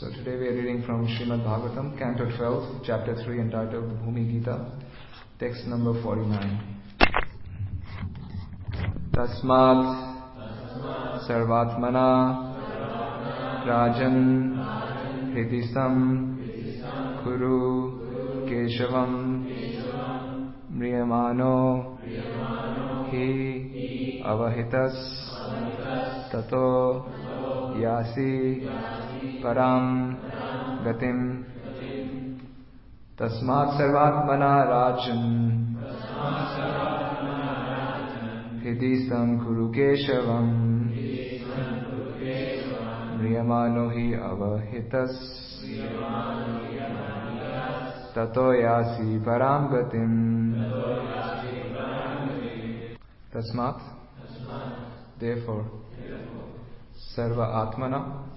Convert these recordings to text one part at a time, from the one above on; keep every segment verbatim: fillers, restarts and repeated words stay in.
So today we are reading from Srimad Bhagavatam, Canto twelve, Chapter three, entitled Bhumi Gita, text number forty-nine. Tasmat Sarvatmana Rajan Hridisam Kuru Keshavam Mriyamano Hi Avahitas Tato Yasi Param Gatim Tasmat Sarvatmana Rajan Hridisam Kuru Keshavam Mriyamano Hi Avahitas Tato Yasi Param Gatim Tasmat, therefore, Sarva Atmana,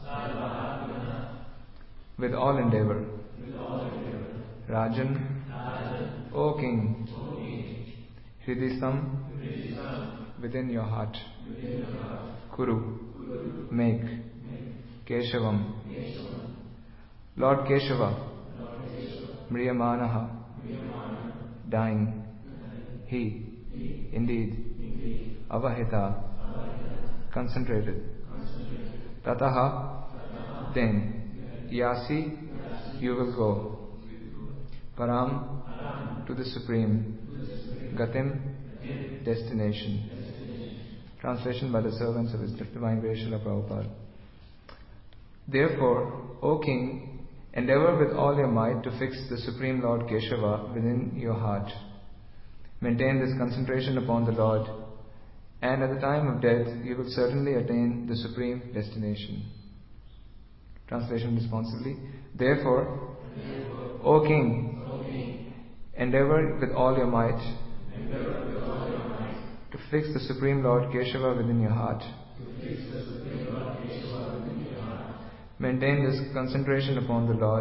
with all endeavor, Rajan, O King, Hridisam, within your heart, Kuru, make, Keshavam, Lord Keshava, Mriyamanaha, dying, he, indeed, Avahita, concentrated, Tataha, then, Yasi, you will go, Param, to the Supreme, Gatim, destination. Translation by the servants of His Divine Grace Srila Prabhupada. Therefore, O King, endeavor with all your might to fix the Supreme Lord Keshava within your heart. Maintain this concentration upon the Lord, and at the time of death you will certainly attain the supreme destination. Translation responsibly. Therefore, Therefore O King, O King, endeavor with all your might, with all your might to fix the Supreme Lord Keshava within your heart. Maintain this concentration upon the Lord,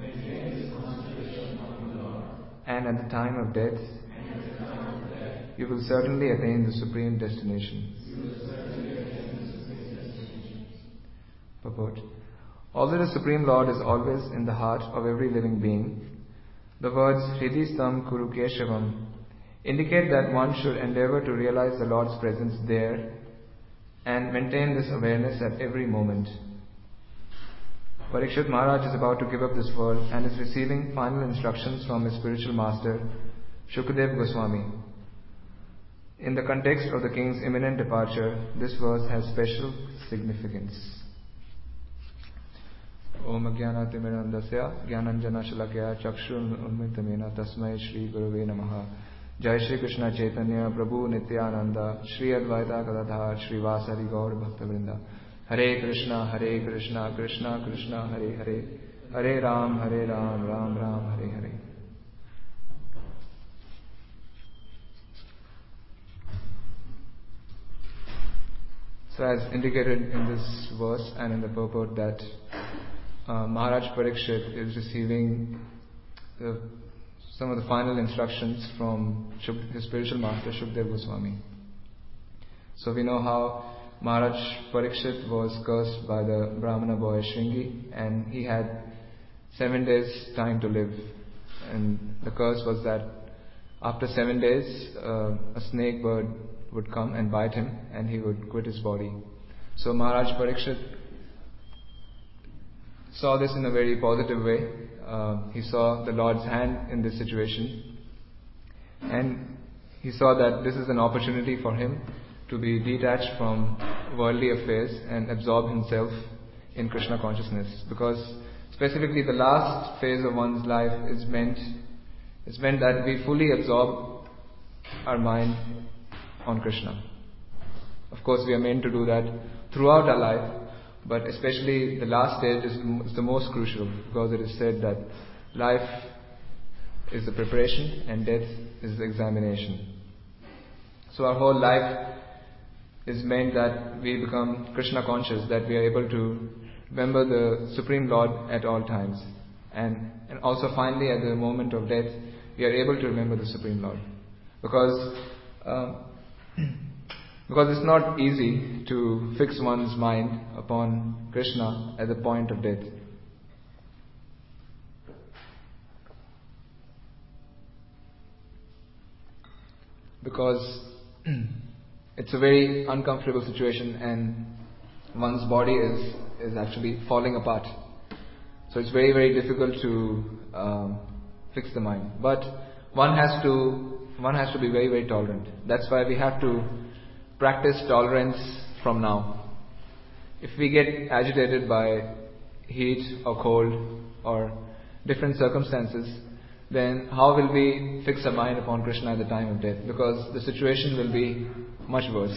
and at the time of death you will certainly attain the supreme destination. Purport. Although the Supreme Lord is always in the heart of every living being, the words Hridisam Kuru Keshavam indicate that one should endeavor to realize the Lord's presence there and maintain this awareness at every moment. Parikshit Maharaj is about to give up this world and is receiving final instructions from his spiritual master, Shukdev Goswami. In the context of the king's imminent departure, this verse has special significance. Om Jnanatimirandasya Jnananjana Shalakya Chakshun Unmitamena Tasmai Shri Guruve Namaha. Jai Shri Krishna Chaitanya Prabhu Nityananda Shri Advaita Gadadhar Shri Vasari Gaur Bhaktavrinda. Hare Krishna Hare Krishna Krishna Krishna Hare Hare Hare Ram Hare Ram Ram Ram Hare Hare. So as indicated in this verse and in the purport that uh, Maharaj Parikshit is receiving the, some of the final instructions from Shuk, his spiritual master Shukdev Goswami. So we know how Maharaj Parikshit was cursed by the Brahmana boy Shringi, and he had seven days time to live. And the curse was that after seven days uh, a snake bird would come and bite him and he would quit his body. So Maharaj Parikshit saw this in a very positive way. Uh, he saw the Lord's hand in this situation, and he saw that this is an opportunity for him to be detached from worldly affairs and absorb himself in Krishna consciousness. Because specifically the last phase of one's life is meant, is meant that we fully absorb our mind on Krishna. Of course, we are meant to do that throughout our life, but especially the last stage is, is the most crucial, because it is said that life is the preparation and death is the examination. So our whole life is meant that we become Krishna conscious, that we are able to remember the Supreme Lord at all times. And, and also finally at the moment of death, we are able to remember the Supreme Lord. Because uh, Because it's not easy to fix one's mind upon Krishna at the point of death. because it's a very uncomfortable situation and one's body is, is actually falling apart. So it's very, very difficult to um, fix the mind. But one has to one has to be very, very tolerant. That's why we have to practice tolerance from now. If we get agitated by heat or cold or different circumstances, then how will we fix our mind upon Krishna at the time of death? Because the situation will be much worse.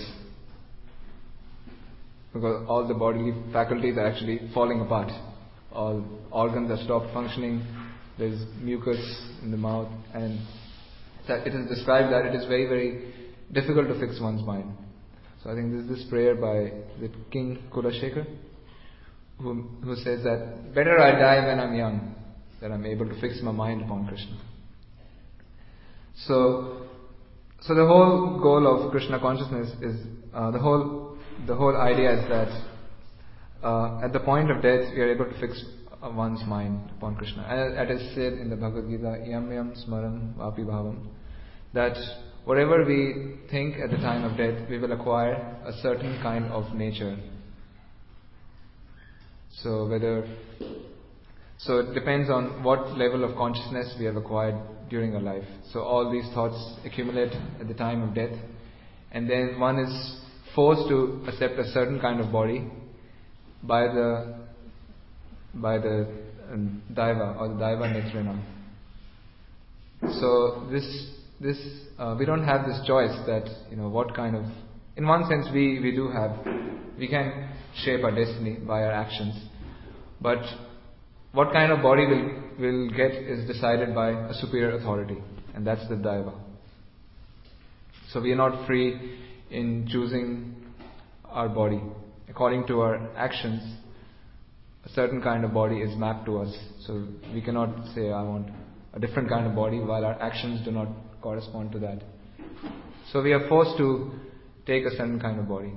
Because all the bodily faculties are actually falling apart. All organs are stopped functioning. There is mucus in the mouth, and it is described that it is very, very difficult to fix one's mind. So I think this is this prayer by the King Kulashekar, who, who says that better I die when I'm young, that I'm able to fix my mind upon Krishna. So, so the whole goal of Krishna consciousness is uh, the whole the whole idea is that uh, at the point of death we are able to fix uh, one's mind upon Krishna. As it is said in the Bhagavad Gita, Yam Yam Smaram Vapi Bhavam, that whatever we think at the time of death, we will acquire a certain kind of nature. So whether so it depends on what level of consciousness we have acquired during our life. So all these thoughts accumulate at the time of death, and then one is forced to accept a certain kind of body by the by the um, Daiva or the Daiva Netrena. So this this uh, we don't have this choice that, you know, what kind of, in one sense we, we do have, we can shape our destiny by our actions, but what kind of body we'll, we'll get is decided by a superior authority, and that's the Daiva. So we are not free in choosing our body. According to our actions, a certain kind of body is mapped to us. So we cannot say, I want a different kind of body, while our actions do not correspond to that. So we are forced to take a certain kind of body.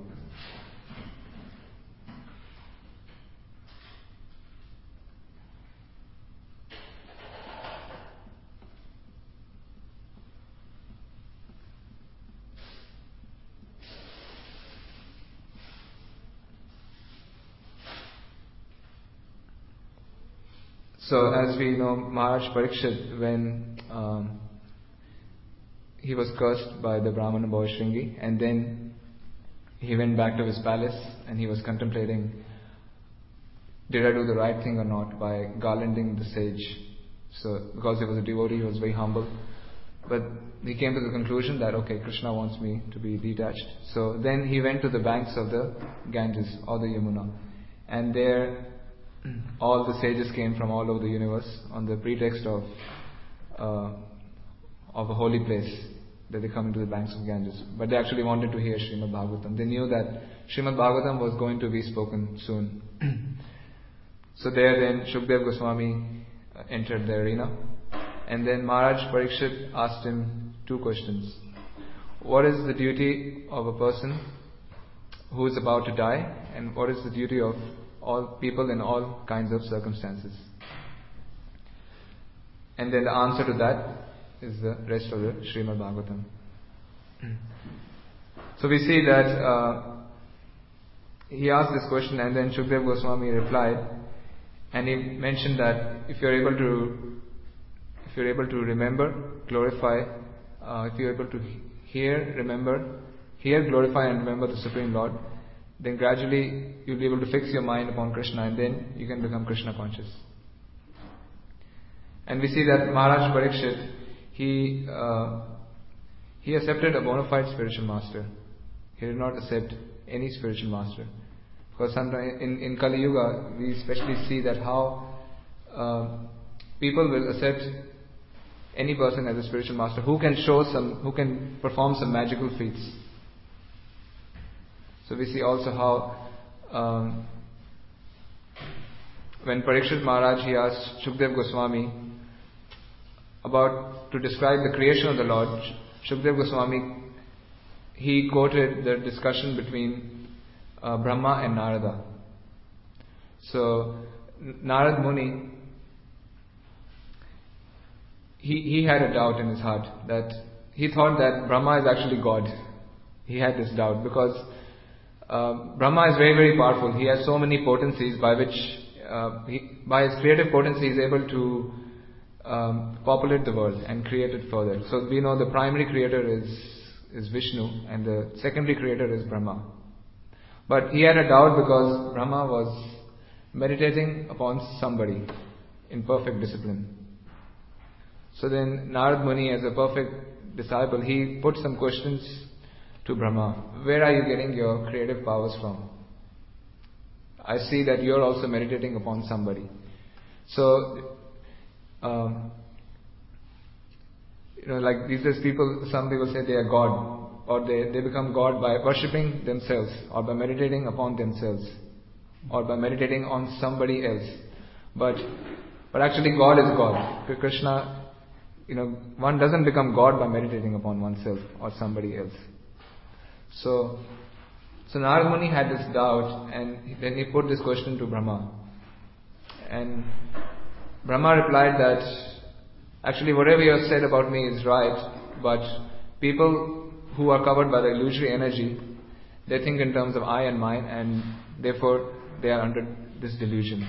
So as we know, Maharaj Parikshit, when um, he was cursed by the Brahmana boy Shringi, and then he went back to his palace and he was contemplating, did I do the right thing or not by garlanding the sage? So because he was a devotee, he was very humble, but he came to the conclusion that, okay, Krishna wants me to be detached. So then he went to the banks of the Ganges or the Yamuna, and there all the sages came from all over the universe on the pretext of uh, of a holy place, that they come to the banks of Ganges. But they actually wanted to hear Srimad Bhagavatam. They knew that Srimad Bhagavatam was going to be spoken soon. So there then Shukdev Goswami entered the arena, and then Maharaj Parikshit asked him two questions. What is the duty of a person who is about to die, and what is the duty of all people in all kinds of circumstances? And then the answer to that is the rest of the Srimad Bhagavatam. So we see that uh, he asked this question, and then Shukdev Goswami replied, and he mentioned that if you're able to, if you're able to remember, glorify, uh, if you're able to hear, remember, hear, glorify, and remember the Supreme Lord, then gradually you'll be able to fix your mind upon Krishna, and then you can become Krishna conscious. And we see that Maharaj Parikshit, he uh, he accepted a bona fide spiritual master. He did not accept any spiritual master, because sometimes in, in Kali Yuga we especially see that how uh, people will accept any person as a spiritual master who can show some, who can perform some magical feats. So we see also how um, when Parikshit Maharaj, he asked Shukdev Goswami about to describe the creation of the Lord, Shukdev Goswami, he quoted the discussion between uh, Brahma and Narada. So Narad Muni, he, he had a doubt in his heart that he thought that Brahma is actually God. He had this doubt because uh, Brahma is very, very powerful. He has so many potencies by which, uh, he, by his creative potency, he is able to um, populate the world and create it further. So we know the primary creator is, is Vishnu and the secondary creator is Brahma. But he had a doubt because Brahma was meditating upon somebody in perfect discipline. So then Narad Muni, as a perfect disciple, he put some questions to Brahma. Where are you getting your creative powers from? I see that you are also meditating upon somebody. So, um, you know, like these days people, some people say they are God, or they, they become God by worshipping themselves, or by meditating upon themselves, or by meditating on somebody else. But, but actually God is God. Krishna, you know, one doesn't become God by meditating upon oneself or somebody else. So, so Narad Muni had this doubt, and then he put this question to Brahma. And Brahma replied that, actually whatever you have said about me is right, but people who are covered by the illusory energy, they think in terms of I and mine, and therefore they are under this delusion.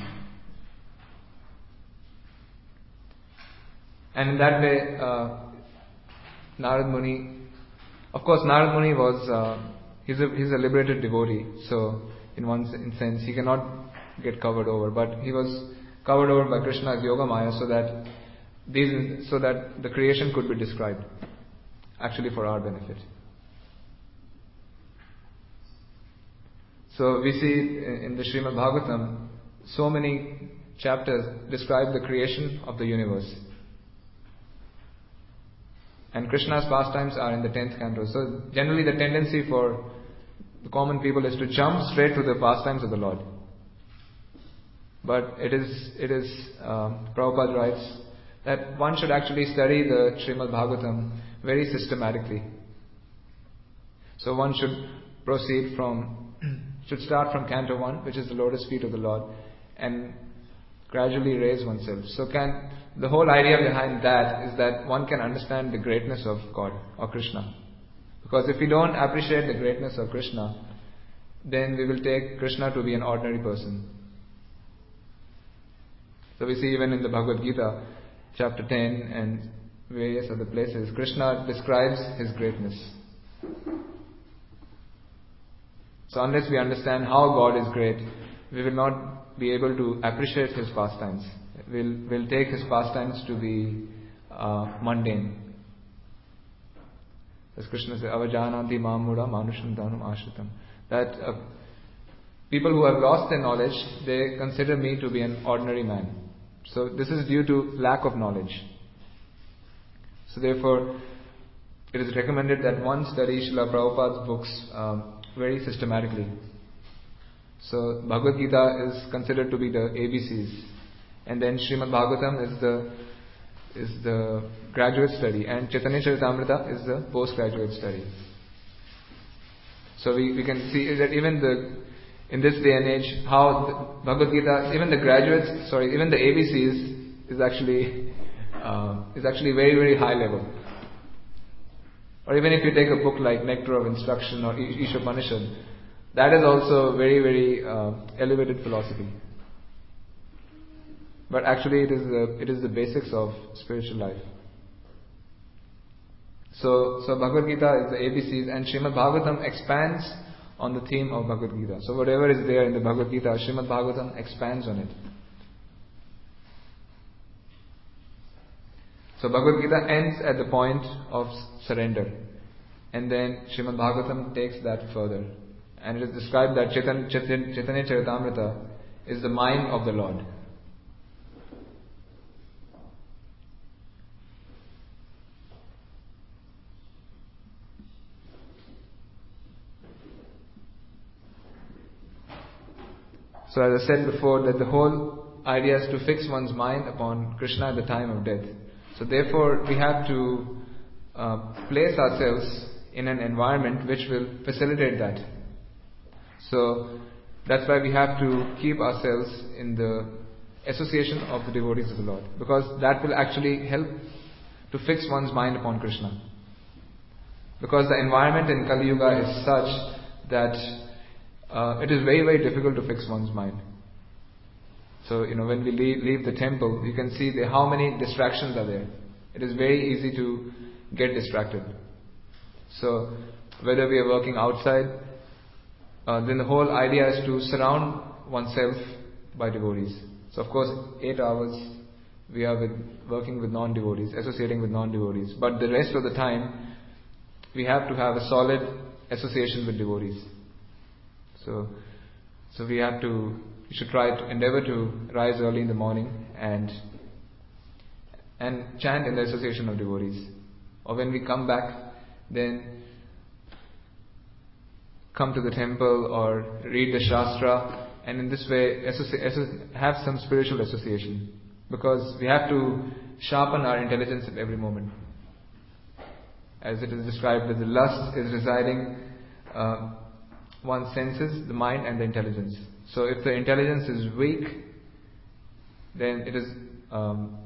And in that way, uh, Narad Muni, of course Narad Muni was, uh, he's, a, he's a liberated devotee, so in one sense he cannot get covered over, but he was covered over by Krishna's Yoga Maya so that these, so that the creation could be described, actually for our benefit. So we see in the Srimad Bhagavatam, so many chapters describe the creation of the universe. And Krishna's pastimes are in the tenth canto. So generally the tendency for the common people is to jump straight to the pastimes of the Lord. But it is, it is um, Prabhupada writes that one should actually study the Srimad Bhagavatam very systematically. So one should proceed from, should start from canto one, which is the lotus feet of the Lord, and gradually raise oneself. So can, the whole idea behind that is that one can understand the greatness of God or Krishna. Because if we don't appreciate the greatness of Krishna, then we will take Krishna to be an ordinary person. So we see even in the Bhagavad Gita, chapter ten and various other places, Krishna describes His greatness. So unless we understand how God is great, we will not be able to appreciate His pastimes. We'll, we'll take His pastimes to be uh, mundane. As Krishna says, Avajananti mamura manusham dhanam ashritam. That uh, people who have lost their knowledge, they consider me to be an ordinary man. So this is due to lack of knowledge. So therefore, it is recommended that one study Srila Prabhupada's books um, very systematically. So Bhagavad Gita is considered to be the A B Cs, and then Srimad Bhagavatam is the is the graduate study, and Chaitanya Charitamrita is the postgraduate study. So we, we can see that even the in this day and age, how the Bhagavad Gita, even the graduates, sorry, even the A B Cs is actually uh, is actually very very high level. Or even if you take a book like Nectar of Instruction or Ishopanishad, that is also very very uh, elevated philosophy. But actually, it is the it is the basics of spiritual life. So, so Bhagavad Gita is the A B Cs, and Srimad Bhagavatam expands on the theme of Bhagavad Gita. So whatever is there in the Bhagavad Gita, Srimad Bhagavatam expands on it. So Bhagavad Gita ends at the point of surrender, and then Srimad Bhagavatam takes that further, and it is described that Chaitanya, Chaitanya Charitamrita is the mind of the Lord. So as I said before, that the whole idea is to fix one's mind upon Krishna at the time of death. So therefore we have to uh, place ourselves in an environment which will facilitate that. So that's why we have to keep ourselves in the association of the devotees of the Lord, because that will actually help to fix one's mind upon Krishna. Because the environment in Kali Yuga is such that uh, it is very, very difficult to fix one's mind. So, you know, when we leave, leave the temple, you can see the, how many distractions are there. It is very easy to get distracted. So, whether we are working outside, uh, then the whole idea is to surround oneself by devotees. So, of course, eight hours we are with, working with non-devotees, associating with non-devotees. But the rest of the time, we have to have a solid association with devotees. So, so we have to, we should try to endeavor to rise early in the morning and and chant in the association of devotees. Or when we come back, then come to the temple or read the Shastra, and in this way associ- associ- have some spiritual association. Because we have to sharpen our intelligence at every moment. As it is described, that the lust is residing uh, one's senses, the mind and the intelligence. So if the intelligence is weak, then it is um,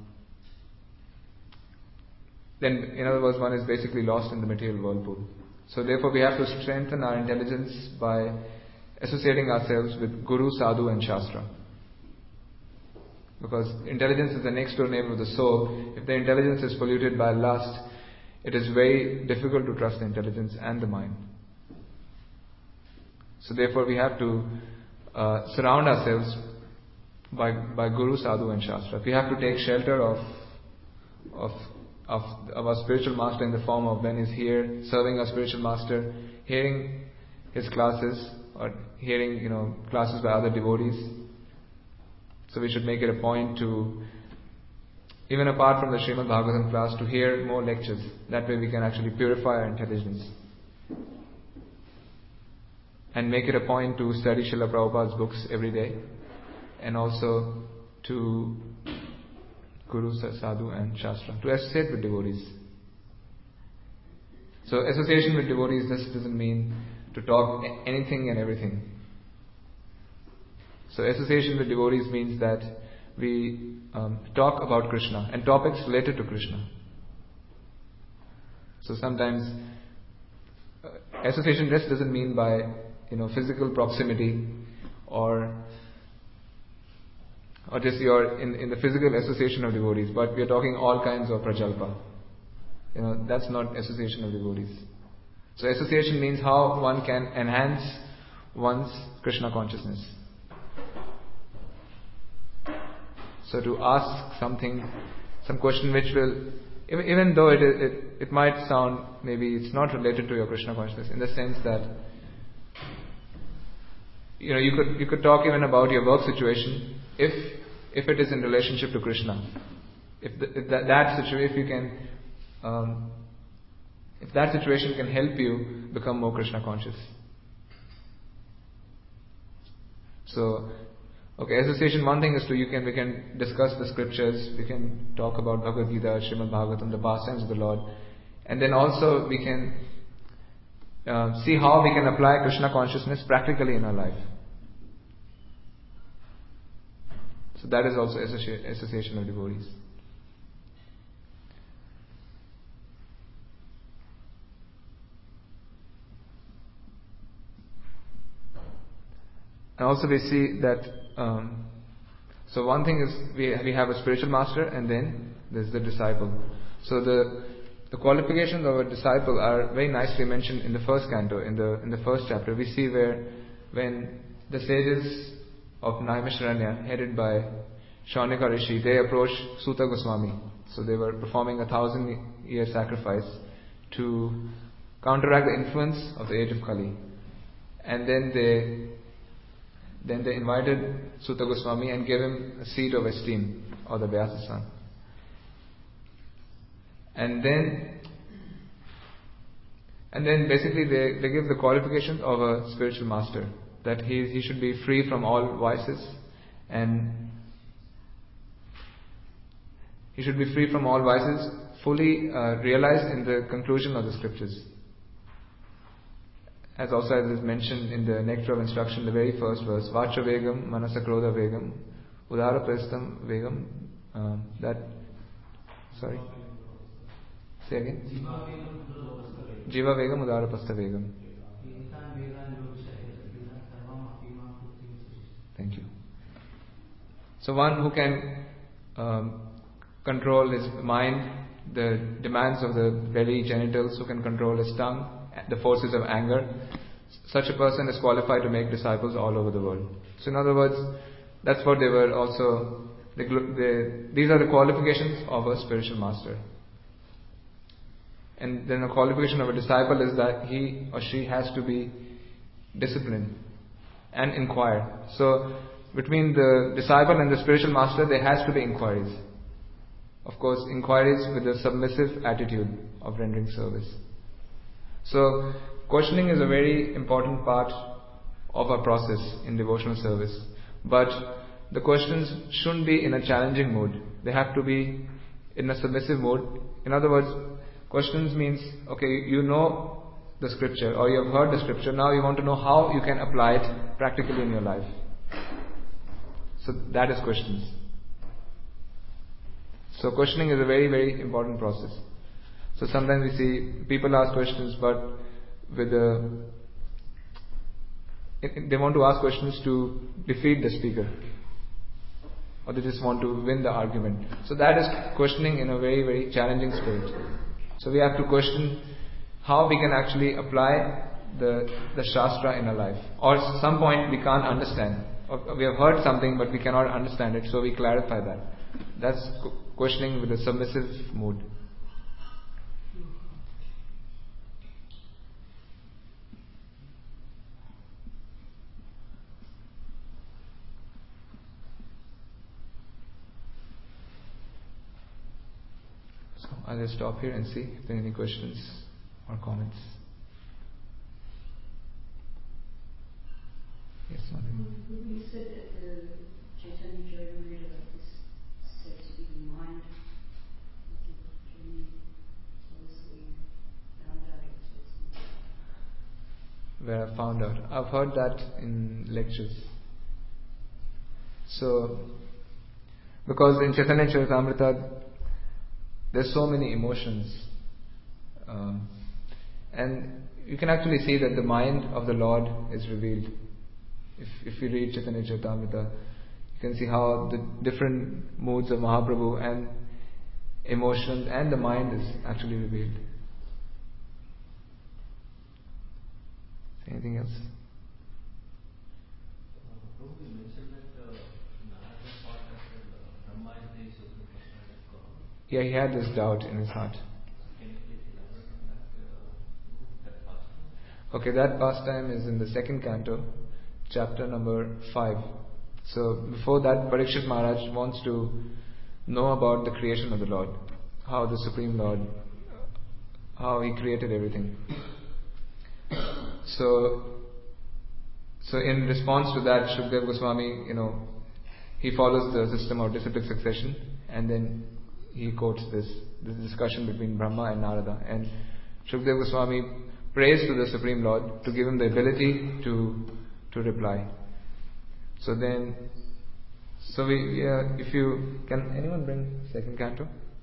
then in other words one is basically lost in the material whirlpool. So therefore we have to strengthen our intelligence by associating ourselves with Guru, Sadhu and Shastra. Because intelligence is the next door neighbor of the soul. If the intelligence is polluted by lust, it is very difficult to trust the intelligence and the mind. So therefore we have to uh, surround ourselves by by Guru, Sadhu and Shastra. We have to take shelter of of of, of our spiritual master in the form of when he's here, serving our spiritual master, hearing his classes or hearing, you know, classes by other devotees. So we should make it a point to, even apart from the Srimad Bhagavatam class, to hear more lectures. That way we can actually purify our intelligence. And make it a point to study Srila Prabhupada's books every day. And also to Guru, Sadhu and Shastra. To associate with devotees. So association with devotees just doesn't mean to talk anything and everything. So association with devotees means that we um, talk about Krishna and topics related to Krishna. So sometimes uh, association just doesn't mean by, you know, physical proximity or or just your in, in the physical association of devotees, but we are talking all kinds of prajalpa. You know, that's not association of devotees. So association means how one can enhance one's Krishna consciousness. So to ask something, some question which will, even though it, it it might sound, maybe it's not related to your Krishna consciousness, in the sense that, you know, you could you could talk even about your work situation if if it is in relationship to Krishna. If, the, if that, that situation, if you can, um, if that situation can help you become more Krishna conscious. So, okay, association. One thing is to you can we can discuss the scriptures. We can talk about Bhagavad Gita, Srimad Bhagavatam, the pastimes of the Lord, and then also we can uh, see how we can apply Krishna consciousness practically in our life. So that is also associ- association of devotees. And also we see that, um, so one thing is we we have a spiritual master and then there's the disciple. So the the qualifications of a disciple are very nicely mentioned in the first canto, in the in the first chapter. We see where when the sages of Naimisharanya, headed by Shaunika Rishi, they approached Suta Goswami. So they were performing a thousand year sacrifice to counteract the influence of the age of Kali. And then they then they invited Suta Goswami and gave him a seat of esteem, or the Vyasa-san. And then and then basically they, they give the qualifications of a spiritual master, that he he should be free from all vices, and he should be free from all vices, fully uh, realized in the conclusion of the scriptures. As also as is mentioned in the Nectar of Instruction, the very first verse, Vacha Vegam, Manasa Krodha Vegam, Udara Prastham Vegam, um, that, sorry, Say again. Jiva Vegam Udarapastha Vegam. Thank you. So one who can um, control his mind, the demands of the belly, genitals, who can control his tongue, the forces of anger, such a person is qualified to make disciples all over the world. So in other words, that's what they were also, they, they, these are the qualifications of a spiritual master. And then a qualification of a disciple is that he or she has to be disciplined and inquire. So between the disciple and the spiritual master, there has to be inquiries. Of course, inquiries with a submissive attitude of rendering service. So, questioning is a very important part of our process in devotional service. But the questions shouldn't be in a challenging mood. They have to be in a submissive mode. In other words, questions means, okay, you know the scripture or you have heard the scripture, now you want to know how you can apply it practically in your life. So that is questions. So questioning is a very, very important process. So sometimes we see people ask questions, but with a, they want to ask questions to defeat the speaker, or they just want to win the argument. So that is questioning in a very, very challenging spirit. So we have to question how we can actually apply the the Shastra in our life. Or at some point we can't understand. Or we have heard something but we cannot understand it, so we clarify that. That's questioning with a submissive mood. So I'll just stop here and see if there are any questions or comments. Yes, nothing. You said that the Chaitanya Charitamrita is said to be the mind. Can you tell us where you found out it? Where I found out. I've heard that in lectures. So, because in Chaitanya Charitamrita there's so many emotions, um, and you can actually see that the mind of the Lord is revealed. If if you read Chaitanya Charitamrita, you can see how the different moods of Mahaprabhu and emotions and the mind is actually revealed. Anything else? Prabhu, you mentioned that uh, Narada thought that uh, Brahma is the supreme personality of God. Yeah, he had this doubt in his heart. Can you please elaborate on that, uh, that pastime? Okay, that pastime is in the second canto, chapter number five. So before that, Parikshit Maharaj wants to know about the creation of the Lord, how the Supreme Lord, how He created everything. So, so in response to that, Shukdev Goswami, you know, he follows the system of disciplic succession, and then he quotes this this discussion between Brahma and Narada, and Shukdev Goswami prays to the Supreme Lord to give him the ability to to reply. So then, so we, uh, if you can, anyone bring second canto?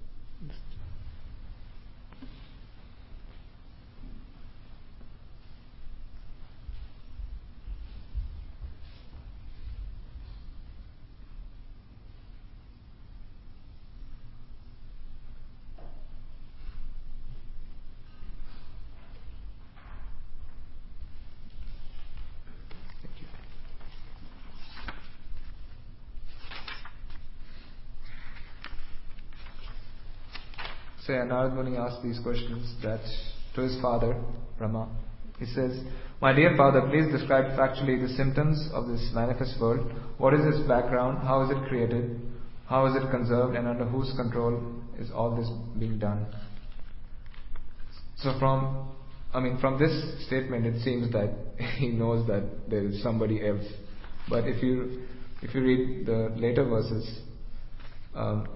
So yeah, Narad Muni asked these questions that to his father, Brahma. He says, "My dear father, please describe factually the symptoms of this manifest world. What is its background? How is it created? How is it conserved? And under whose control is all this being done?" So from, I mean, from this statement, it seems that he knows that there is somebody else. But if you if you read the later verses, um,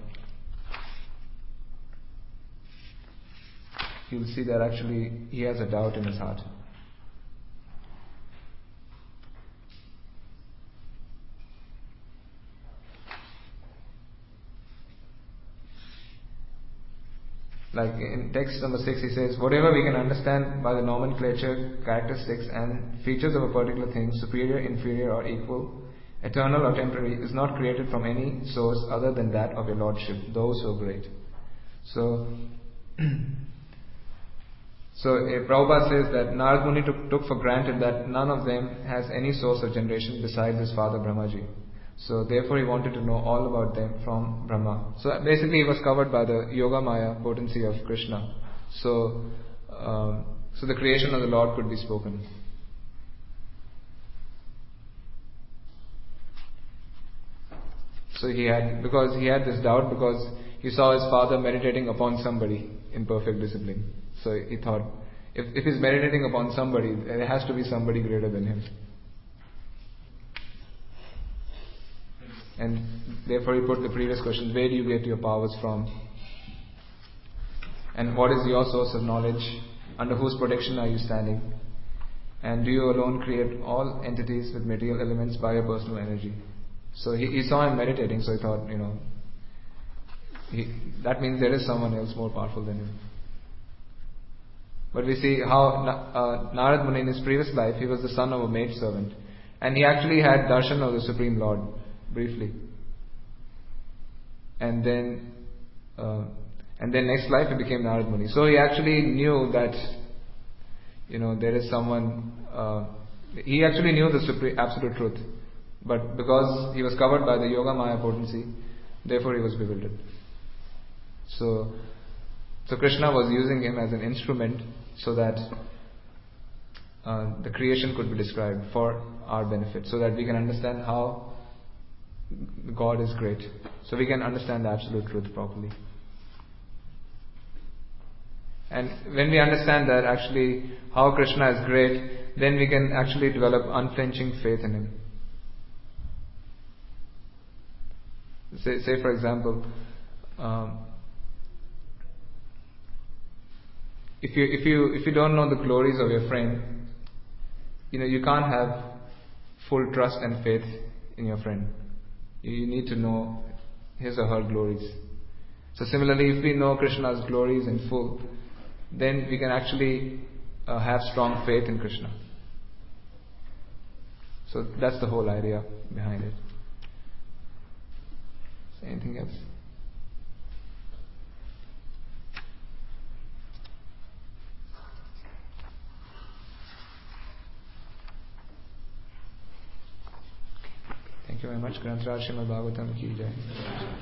you'll see that actually he has a doubt in his heart. Like in text number six, he says, whatever we can understand by the nomenclature, characteristics and features of a particular thing, superior, inferior or equal, eternal or temporary, is not created from any source other than that of your Lordship, though so great. So, so uh, Prabhupada says that Narad Muni took, took for granted that none of them has any source of generation besides his father Brahmaji. So therefore he wanted to know all about them from Brahma. So basically he was covered by the Yoga Maya potency of Krishna. So, um, so the creation of the Lord could be spoken. So he had, because he had this doubt because he saw his father meditating upon somebody in perfect discipline. So he thought, if, if he's meditating upon somebody, there has to be somebody greater than him. And therefore he put the previous question, where do you get your powers from? And what is your source of knowledge? Under whose protection are you standing? And do you alone create all entities with material elements by your personal energy? So he, he saw him meditating, so he thought, you know, he, that means there is someone else more powerful than him. But we see how uh, Narad Muni in his previous life, he was the son of a maid servant. And he actually had darshan of the Supreme Lord, briefly. And then, uh, and then next life he became Narad Muni. So he actually knew that, you know, there is someone, uh, he actually knew the supreme, absolute truth. But because he was covered by the Yoga Maya potency, therefore he was bewildered. So, so Krishna was using him as an instrument so that uh, the creation could be described for our benefit, so that we can understand how God is great. So we can understand the absolute truth properly. And when we understand that actually how Krishna is great, then we can actually develop unflinching faith in Him. Say, say for example, um, if you if you if you don't know the glories of your friend, you know you can't have full trust and faith in your friend. You need to know his or her glories. So similarly, if we know Krishna's glories in full, then we can actually uh, have strong faith in Krishna. So that's the whole idea behind it. So anything else? Thank you very much. Granth Raj Srimad Bhagavatam ki jai.